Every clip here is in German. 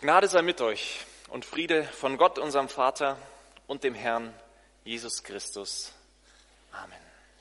Gnade sei mit euch und Friede von Gott, unserem Vater und dem Herrn Jesus Christus. Amen.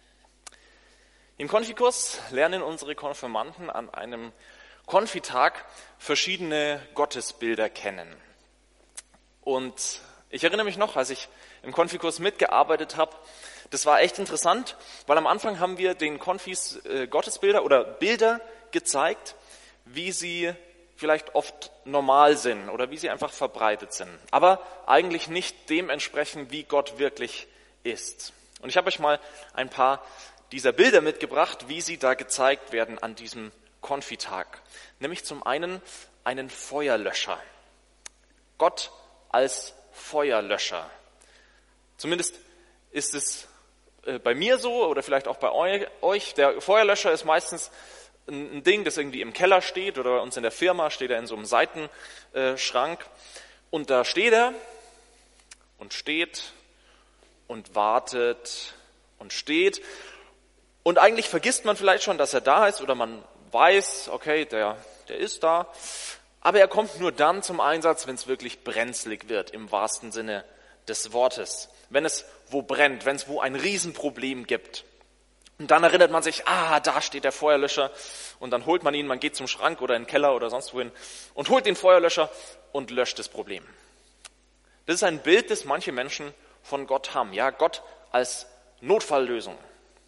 Im Konfikurs lernen unsere Konfirmanden an einem Konfitag verschiedene Gottesbilder kennen. Und ich erinnere mich noch, als ich im Konfikurs mitgearbeitet habe, das war echt interessant, weil am Anfang haben wir den Konfis Gottesbilder oder Bilder gezeigt, wie sie vielleicht oft normal sind oder wie sie einfach verbreitet sind, aber eigentlich nicht dem entsprechen, wie Gott wirklich ist. Und ich habe euch mal ein paar dieser Bilder mitgebracht, wie sie da gezeigt werden an diesem Konfitag. Nämlich zum einen einen Feuerlöscher. Gott als Feuerlöscher. Zumindest ist es bei mir so oder vielleicht auch bei euch. Der Feuerlöscher ist meistens ein Ding, das irgendwie im Keller steht oder bei uns in der Firma steht er in so einem Seitenschrank. Und da steht er und steht und wartet und steht. Und eigentlich vergisst man vielleicht schon, dass er da ist oder man weiß, okay, der ist da. Aber er kommt nur dann zum Einsatz, wenn es wirklich brenzlig wird, im wahrsten Sinne des Wortes. Wenn es wo brennt, wenn es wo ein Riesenproblem gibt. Und dann erinnert man sich, da steht der Feuerlöscher. Und dann holt man ihn, man geht zum Schrank oder in den Keller oder sonst wohin und holt den Feuerlöscher und löscht das Problem. Das ist ein Bild, das manche Menschen von Gott haben. Ja, Gott als Notfalllösung.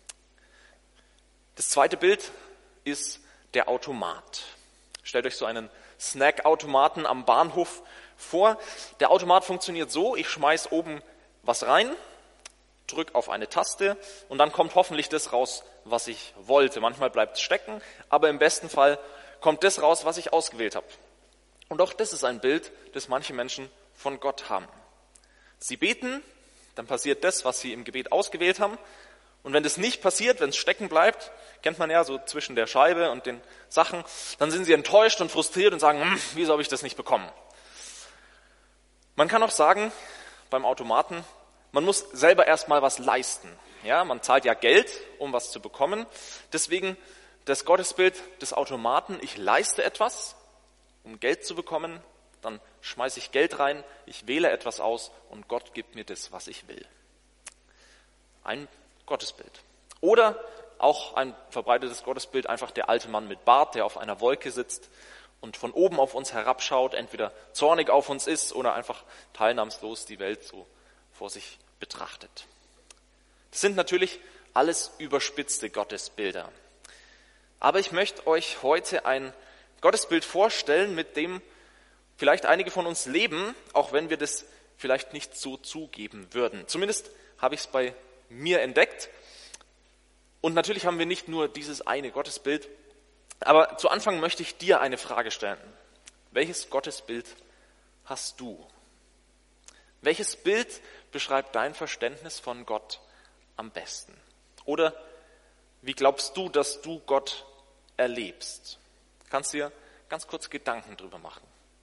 Das zweite Bild ist der Automat. Stellt euch so einen Snackautomaten am Bahnhof vor. Der Automat funktioniert so, ich schmeiß oben was rein, drück auf eine Taste und dann kommt hoffentlich das raus, was ich wollte. Manchmal bleibt es stecken, aber im besten Fall kommt das raus, was ich ausgewählt habe. Und auch das ist ein Bild, das manche Menschen von Gott haben. Sie beten, dann passiert das, was sie im Gebet ausgewählt haben. Und wenn das nicht passiert, wenn es stecken bleibt, kennt man ja so zwischen der Scheibe und den Sachen, dann sind sie enttäuscht und frustriert und sagen, wieso habe ich das nicht bekommen? Man kann auch sagen, beim Automaten, man muss selber erstmal was leisten. Ja, man zahlt ja Geld, um was zu bekommen. Deswegen das Gottesbild des Automaten, ich leiste etwas, um Geld zu bekommen, dann schmeiße ich Geld rein, ich wähle etwas aus und Gott gibt mir das, was ich will. Ein Gottesbild. Oder auch ein verbreitetes Gottesbild, einfach der alte Mann mit Bart, der auf einer Wolke sitzt und von oben auf uns herabschaut, entweder zornig auf uns ist oder einfach teilnahmslos die Welt so vor sich betrachtet. Das sind natürlich alles überspitzte Gottesbilder. Aber ich möchte euch heute ein Gottesbild vorstellen, mit dem vielleicht einige von uns leben, auch wenn wir das vielleicht nicht so zugeben würden. Zumindest habe ich es bei mir entdeckt. Und natürlich haben wir nicht nur dieses eine Gottesbild, aber zu Anfang möchte ich dir eine Frage stellen. Welches Gottesbild hast du? Welches Bild beschreibt dein Verständnis von Gott am besten? Oder wie glaubst du, dass du Gott erlebst? Kannst dir ganz kurz Gedanken drüber machen.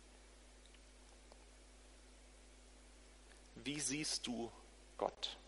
Wie siehst du Gott?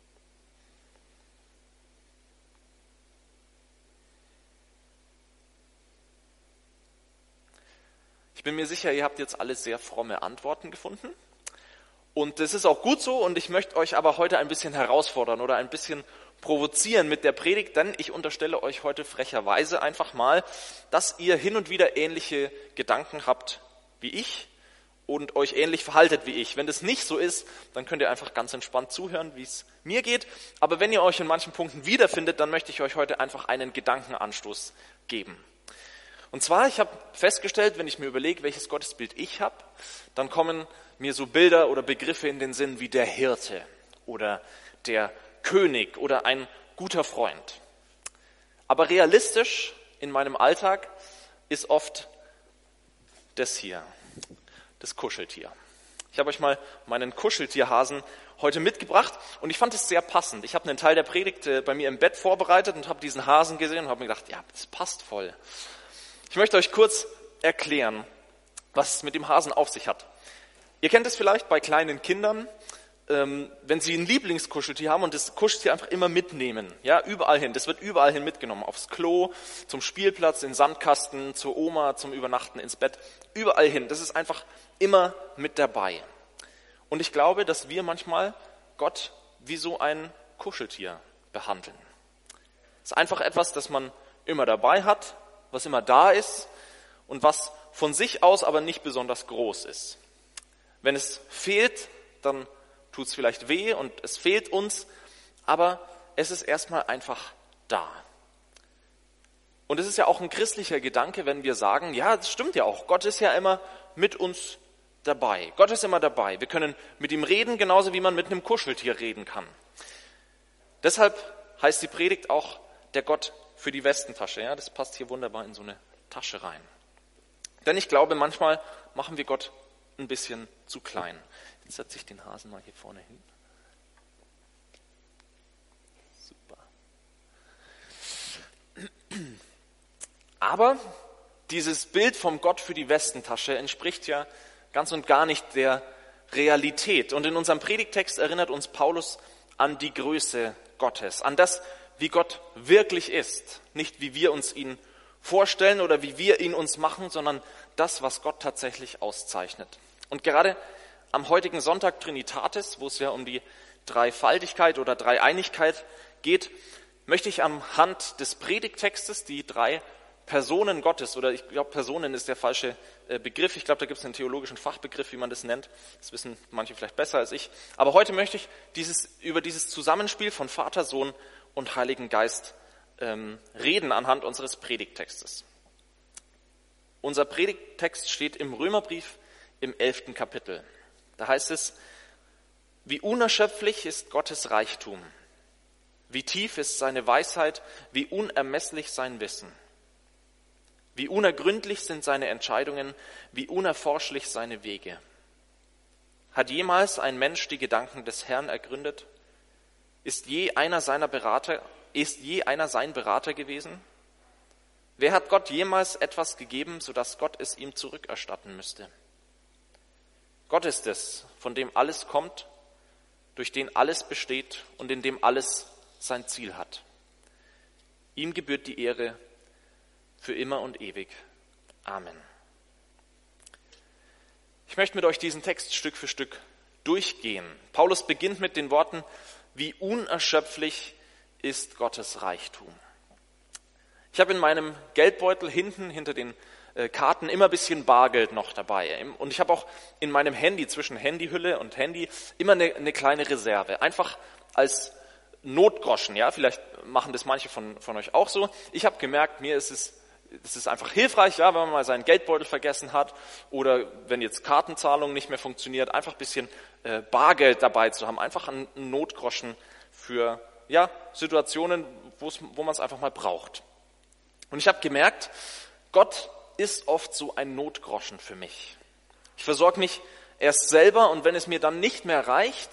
Ich bin mir sicher, ihr habt jetzt alle sehr fromme Antworten gefunden. Und das ist auch gut so und ich möchte euch aber heute ein bisschen herausfordern oder ein bisschen provozieren mit der Predigt, denn ich unterstelle euch heute frecherweise einfach mal, dass ihr hin und wieder ähnliche Gedanken habt wie ich und euch ähnlich verhaltet wie ich. Wenn das nicht so ist, dann könnt ihr einfach ganz entspannt zuhören, wie es mir geht. Aber wenn ihr euch in manchen Punkten wiederfindet, dann möchte ich euch heute einfach einen Gedankenanstoß geben. Und zwar, ich habe festgestellt, wenn ich mir überlege, welches Gottesbild ich habe, dann kommen mir so Bilder oder Begriffe in den Sinn wie der Hirte oder der König oder ein guter Freund. Aber realistisch in meinem Alltag ist oft das hier, das Kuscheltier. Ich habe euch mal meinen Kuscheltierhasen heute mitgebracht und ich fand es sehr passend. Ich habe einen Teil der Predigt bei mir im Bett vorbereitet und habe diesen Hasen gesehen und habe mir gedacht, ja, das passt voll. Ich möchte euch kurz erklären, was es mit dem Hasen auf sich hat. Ihr kennt es vielleicht bei kleinen Kindern, wenn sie ein Lieblingskuscheltier haben und das Kuscheltier einfach immer mitnehmen, ja, überall hin. Das wird überall hin mitgenommen, aufs Klo, zum Spielplatz, in den Sandkasten, zur Oma, zum Übernachten, ins Bett, überall hin. Das ist einfach immer mit dabei. Und ich glaube, dass wir manchmal Gott wie so ein Kuscheltier behandeln. Es ist einfach etwas, das man immer dabei hat, was immer da ist und was von sich aus aber nicht besonders groß ist. Wenn es fehlt, dann tut es vielleicht weh und es fehlt uns, aber es ist erstmal einfach da. Und es ist ja auch ein christlicher Gedanke, wenn wir sagen, ja, das stimmt ja auch, Gott ist ja immer mit uns dabei. Gott ist immer dabei. Wir können mit ihm reden, genauso wie man mit einem Kuscheltier reden kann. Deshalb heißt die Predigt auch der Gott für die Westentasche. Ja, das passt hier wunderbar in so eine Tasche rein. Denn ich glaube, manchmal machen wir Gott ein bisschen zu klein. Jetzt setze ich den Hasen mal hier vorne hin. Super. Aber dieses Bild vom Gott für die Westentasche entspricht ja ganz und gar nicht der Realität. Und in unserem Predigttext erinnert uns Paulus an die Größe Gottes, an das, wie Gott wirklich ist. Nicht wie wir uns ihn vorstellen oder wie wir ihn uns machen, sondern das, was Gott tatsächlich auszeichnet. Und gerade am heutigen Sonntag Trinitatis, wo es ja um die Dreifaltigkeit oder Dreieinigkeit geht, möchte ich anhand des Predigttextes die drei Personen Gottes, oder ich glaube, Personen ist der falsche Begriff. Ich glaube, da gibt es einen theologischen Fachbegriff, wie man das nennt. Das wissen manche vielleicht besser als ich. Aber heute möchte ich über dieses Zusammenspiel von Vater, Sohn und Heiligen Geist reden anhand unseres Predigttextes. Unser Predigttext steht im Römerbrief im 11. Kapitel. Da heißt es: Wie unerschöpflich ist Gottes Reichtum, wie tief ist seine Weisheit, wie unermesslich sein Wissen. Wie unergründlich sind seine Entscheidungen, wie unerforschlich seine Wege. Hat jemals ein Mensch die Gedanken des Herrn ergründet? Ist je einer sein Berater gewesen? Wer hat Gott jemals etwas gegeben, sodass Gott es ihm zurückerstatten müsste? Gott ist es, von dem alles kommt, durch den alles besteht und in dem alles sein Ziel hat. Ihm gebührt die Ehre für immer und ewig. Amen. Ich möchte mit euch diesen Text Stück für Stück durchgehen. Paulus beginnt mit den Worten: Wie unerschöpflich ist Gottes Reichtum. Ich habe in meinem Geldbeutel hinter den Karten immer ein bisschen Bargeld noch dabei. Und ich habe auch in meinem Handy, zwischen Handyhülle und Handy, immer eine kleine Reserve. Einfach als Notgroschen. Ja, vielleicht machen das manche von euch auch so. Ich habe gemerkt, es ist einfach hilfreich, ja, wenn man mal seinen Geldbeutel vergessen hat oder wenn jetzt Kartenzahlung nicht mehr funktioniert, einfach ein bisschen Bargeld dabei zu haben, einfach einen Notgroschen für Situationen, wo man es einfach mal braucht. Und ich habe gemerkt, Gott ist oft so ein Notgroschen für mich. Ich versorge mich erst selber und wenn es mir dann nicht mehr reicht,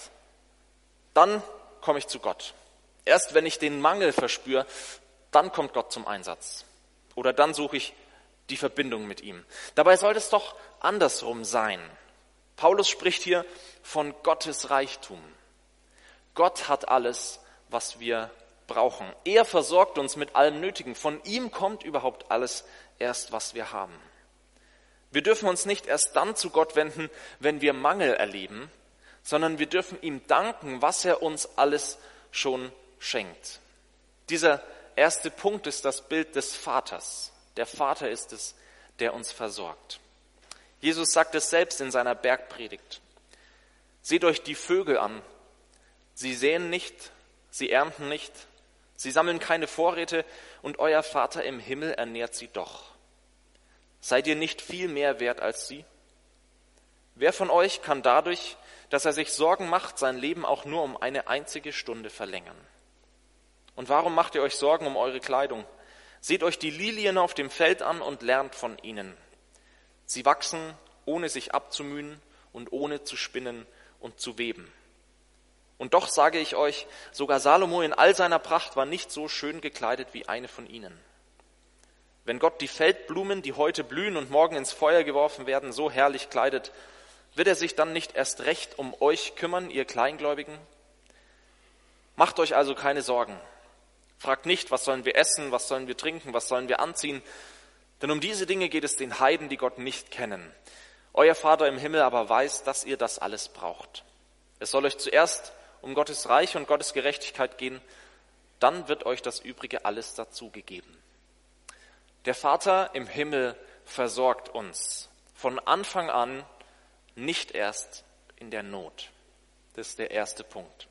dann komme ich zu Gott. Erst wenn ich den Mangel verspüre, dann kommt Gott zum Einsatz. Oder dann suche ich die Verbindung mit ihm. Dabei soll es doch andersrum sein. Paulus spricht hier von Gottes Reichtum. Gott hat alles, was wir brauchen. Er versorgt uns mit allem Nötigen. Von ihm kommt überhaupt alles erst, was wir haben. Wir dürfen uns nicht erst dann zu Gott wenden, wenn wir Mangel erleben, sondern wir dürfen ihm danken, was er uns alles schon schenkt. Dieser erste Punkt ist das Bild des Vaters. Der Vater ist es, der uns versorgt. Jesus sagt es selbst in seiner Bergpredigt. Seht euch die Vögel an. Sie säen nicht, sie ernten nicht, sie sammeln keine Vorräte und euer Vater im Himmel ernährt sie doch. Seid ihr nicht viel mehr wert als sie? Wer von euch kann dadurch, dass er sich Sorgen macht, sein Leben auch nur um eine einzige Stunde verlängern? Und warum macht ihr euch Sorgen um eure Kleidung? Seht euch die Lilien auf dem Feld an und lernt von ihnen. Sie wachsen, ohne sich abzumühen und ohne zu spinnen und zu weben. Und doch sage ich euch, sogar Salomo in all seiner Pracht war nicht so schön gekleidet wie eine von ihnen. Wenn Gott die Feldblumen, die heute blühen und morgen ins Feuer geworfen werden, so herrlich kleidet, wird er sich dann nicht erst recht um euch kümmern, ihr Kleingläubigen? Macht euch also keine Sorgen. Fragt nicht, was sollen wir essen, was sollen wir trinken, was sollen wir anziehen? Denn um diese Dinge geht es den Heiden, die Gott nicht kennen. Euer Vater im Himmel aber weiß, dass ihr das alles braucht. Es soll euch zuerst um Gottes Reich und Gottes Gerechtigkeit gehen, dann wird euch das Übrige alles dazu gegeben. Der Vater im Himmel versorgt uns von Anfang an, nicht erst in der Not. Das ist der erste Punkt.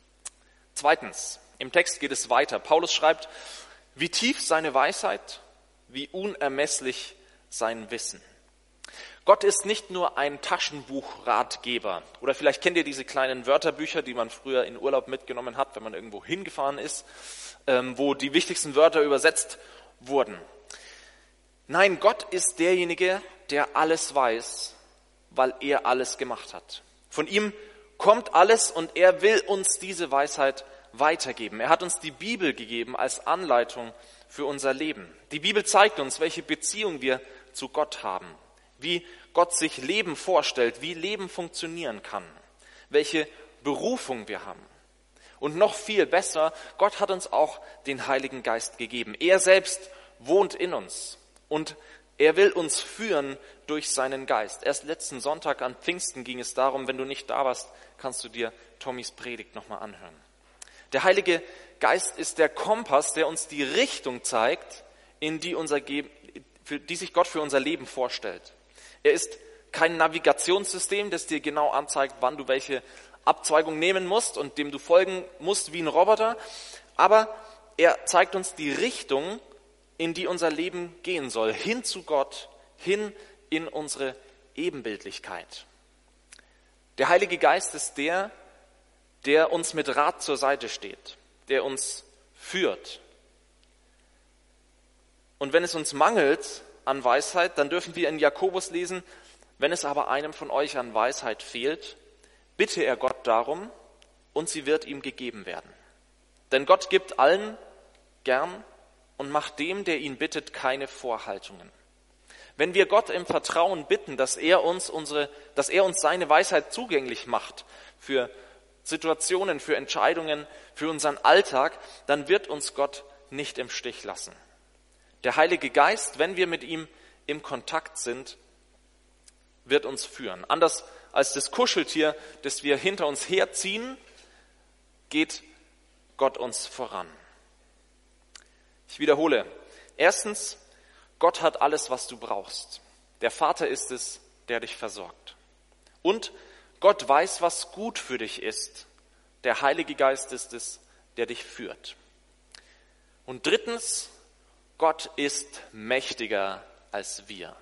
Zweitens, im Text geht es weiter. Paulus schreibt, wie tief seine Weisheit, wie unermesslich sein Wissen. Gott ist nicht nur ein Taschenbuchratgeber. Oder vielleicht kennt ihr diese kleinen Wörterbücher, die man früher in Urlaub mitgenommen hat, wenn man irgendwo hingefahren ist, wo die wichtigsten Wörter übersetzt wurden. Nein, Gott ist derjenige, der alles weiß, weil er alles gemacht hat. Von ihm kommt alles und er will uns diese Weisheit weitergeben. Er hat uns die Bibel gegeben als Anleitung für unser Leben. Die Bibel zeigt uns, welche Beziehung wir zu Gott haben, wie Gott sich Leben vorstellt, wie Leben funktionieren kann, welche Berufung wir haben. Und noch viel besser, Gott hat uns auch den Heiligen Geist gegeben. Er selbst wohnt in uns und er will uns führen durch seinen Geist. Erst letzten Sonntag an Pfingsten ging es darum, wenn du nicht da warst, kannst du dir Tommys Predigt nochmal anhören. Der Heilige Geist ist der Kompass, der uns die Richtung zeigt, in die sich Gott für unser Leben vorstellt. Er ist kein Navigationssystem, das dir genau anzeigt, wann du welche Abzweigung nehmen musst und dem du folgen musst wie ein Roboter. Aber er zeigt uns die Richtung, in die unser Leben gehen soll, hin zu Gott, hin in unsere Ebenbildlichkeit. Der Heilige Geist ist der uns mit Rat zur Seite steht, der uns führt. Und wenn es uns mangelt an Weisheit, dann dürfen wir in Jakobus lesen, wenn es aber einem von euch an Weisheit fehlt, bitte er Gott darum und sie wird ihm gegeben werden. Denn Gott gibt allen gern und macht dem, der ihn bittet, keine Vorhaltungen. Wenn wir Gott im Vertrauen bitten, dass er uns seine Weisheit zugänglich macht für Situationen, für Entscheidungen, für unseren Alltag, dann wird uns Gott nicht im Stich lassen. Der Heilige Geist, wenn wir mit ihm im Kontakt sind, wird uns führen. Anders als das Kuscheltier, das wir hinter uns herziehen, geht Gott uns voran. Ich wiederhole. Erstens, Gott hat alles, was du brauchst. Der Vater ist es, der dich versorgt. Und Gott weiß, was gut für dich ist. Der Heilige Geist ist es, der dich führt. Und drittens, Gott ist mächtiger als wir.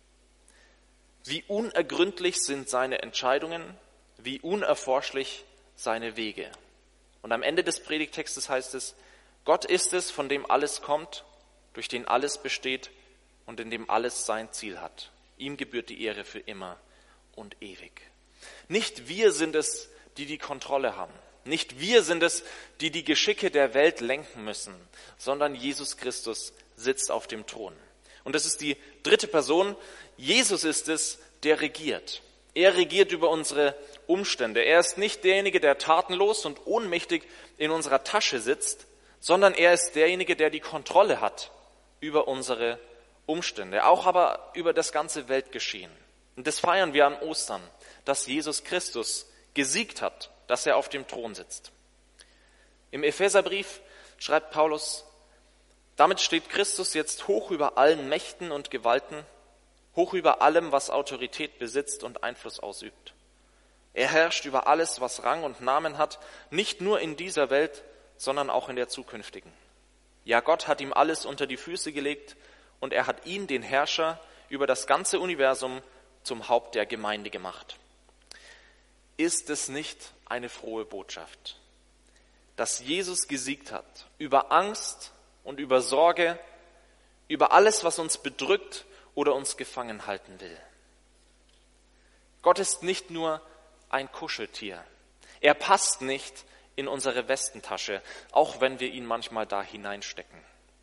Wie unergründlich sind seine Entscheidungen, wie unerforschlich seine Wege. Und am Ende des Predigtextes heißt es, Gott ist es, von dem alles kommt, durch den alles besteht und in dem alles sein Ziel hat. Ihm gebührt die Ehre für immer und ewig. Nicht wir sind es, die die Kontrolle haben. Nicht wir sind es, die die Geschicke der Welt lenken müssen, sondern Jesus Christus sitzt auf dem Thron. Und das ist die dritte Person. Jesus ist es, der regiert. Er regiert über unsere Umstände. Er ist nicht derjenige, der tatenlos und ohnmächtig in unserer Tasche sitzt, sondern er ist derjenige, der die Kontrolle hat über unsere Umstände, auch aber über das ganze Weltgeschehen. Und das feiern wir an Ostern, dass Jesus Christus gesiegt hat, dass er auf dem Thron sitzt. Im Epheserbrief schreibt Paulus, damit steht Christus jetzt hoch über allen Mächten und Gewalten, hoch über allem, was Autorität besitzt und Einfluss ausübt. Er herrscht über alles, was Rang und Namen hat, nicht nur in dieser Welt, sondern auch in der zukünftigen. Ja, Gott hat ihm alles unter die Füße gelegt und er hat ihn, den Herrscher, über das ganze Universum zum Haupt der Gemeinde gemacht. Ist es nicht eine frohe Botschaft, dass Jesus gesiegt hat über Angst und über Sorge, über alles, was uns bedrückt oder uns gefangen halten will? Gott ist nicht nur ein Kuscheltier. Er passt nicht in unsere Westentasche, auch wenn wir ihn manchmal da hineinstecken.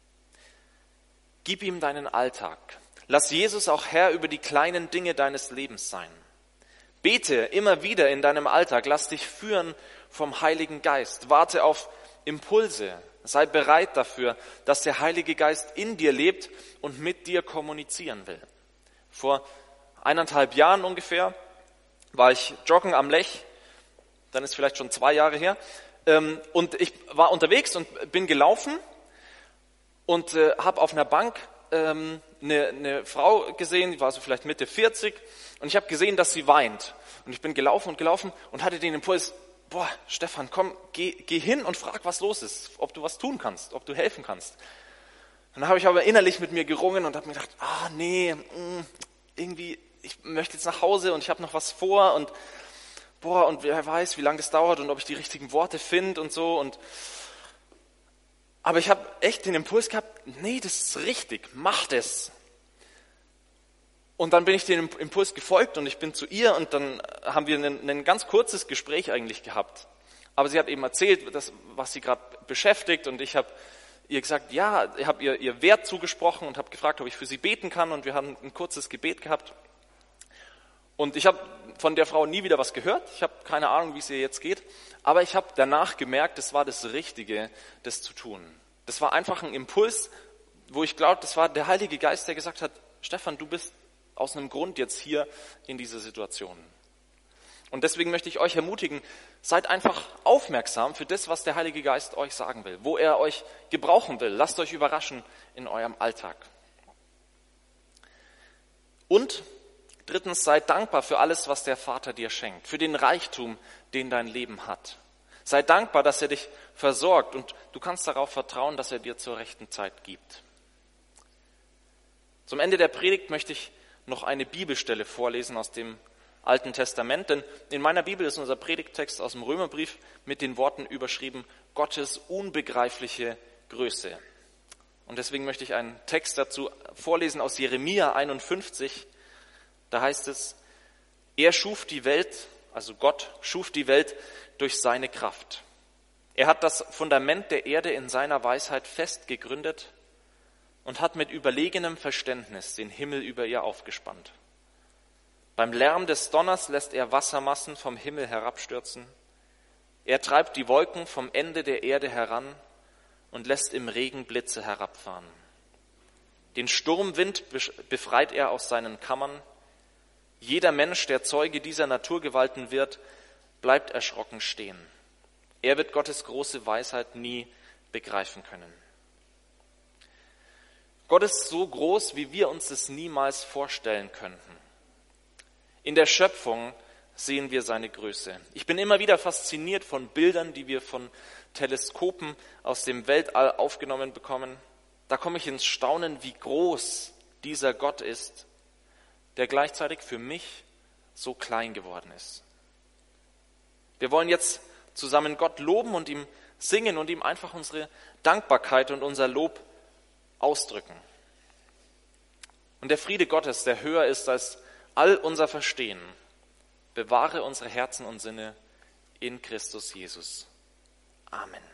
Gib ihm deinen Alltag. Lass Jesus auch Herr über die kleinen Dinge deines Lebens sein. Bete immer wieder in deinem Alltag, lass dich führen vom Heiligen Geist. Warte auf Impulse, sei bereit dafür, dass der Heilige Geist in dir lebt und mit dir kommunizieren will. Vor 1,5 Jahren ungefähr war ich joggen am Lech, dann ist vielleicht schon 2 Jahre her, und ich war unterwegs und bin gelaufen und habe auf einer Bank eine Frau gesehen, die war so vielleicht Mitte 40, und ich habe gesehen, dass sie weint. Und ich bin gelaufen und hatte den Impuls, Stefan, komm, geh hin und frag, was los ist, ob du was tun kannst, ob du helfen kannst. Und dann habe ich aber innerlich mit mir gerungen und habe mir gedacht, irgendwie, ich möchte jetzt nach Hause und ich habe noch was vor und wer weiß, wie lange das dauert und ob ich die richtigen Worte finde und so. Aber ich habe echt den Impuls gehabt, nee, das ist richtig, mach das. Und dann bin ich dem Impuls gefolgt und ich bin zu ihr und dann haben wir ein ganz kurzes Gespräch eigentlich gehabt. Aber sie hat eben erzählt, was sie gerade beschäftigt, und ich habe ihr gesagt, ja, ich habe ihr Wert zugesprochen und habe gefragt, ob ich für sie beten kann, und wir haben ein kurzes Gebet gehabt. Und ich habe von der Frau nie wieder was gehört. Ich habe keine Ahnung, wie es ihr jetzt geht. Aber ich habe danach gemerkt, das war das Richtige, das zu tun. Das war einfach ein Impuls, wo ich glaube, das war der Heilige Geist, der gesagt hat, Stefan, du bist aus einem Grund jetzt hier in dieser Situation. Und deswegen möchte ich euch ermutigen, seid einfach aufmerksam für das, was der Heilige Geist euch sagen will, wo er euch gebrauchen will. Lasst euch überraschen in eurem Alltag. Und 3. Sei dankbar für alles, was der Vater dir schenkt, für den Reichtum, den dein Leben hat. Sei dankbar, dass er dich versorgt, und du kannst darauf vertrauen, dass er dir zur rechten Zeit gibt. Zum Ende der Predigt möchte ich noch eine Bibelstelle vorlesen aus dem Alten Testament, denn in meiner Bibel ist unser Predigttext aus dem Römerbrief mit den Worten überschrieben, Gottes unbegreifliche Größe. Und deswegen möchte ich einen Text dazu vorlesen aus Jeremia 51. Da heißt es, er schuf die Welt, also Gott schuf die Welt durch seine Kraft. Er hat das Fundament der Erde in seiner Weisheit fest gegründet und hat mit überlegenem Verständnis den Himmel über ihr aufgespannt. Beim Lärm des Donners lässt er Wassermassen vom Himmel herabstürzen. Er treibt die Wolken vom Ende der Erde heran und lässt im Regen Blitze herabfahren. Den Sturmwind befreit er aus seinen Kammern. Jeder Mensch, der Zeuge dieser Naturgewalten wird, bleibt erschrocken stehen. Er wird Gottes große Weisheit nie begreifen können. Gott ist so groß, wie wir uns das niemals vorstellen könnten. In der Schöpfung sehen wir seine Größe. Ich bin immer wieder fasziniert von Bildern, die wir von Teleskopen aus dem Weltall aufgenommen bekommen. Da komme ich ins Staunen, wie groß dieser Gott ist, der gleichzeitig für mich so klein geworden ist. Wir wollen jetzt zusammen Gott loben und ihm singen und ihm einfach unsere Dankbarkeit und unser Lob ausdrücken. Und der Friede Gottes, der höher ist als all unser Verstehen, bewahre unsere Herzen und Sinne in Christus Jesus. Amen.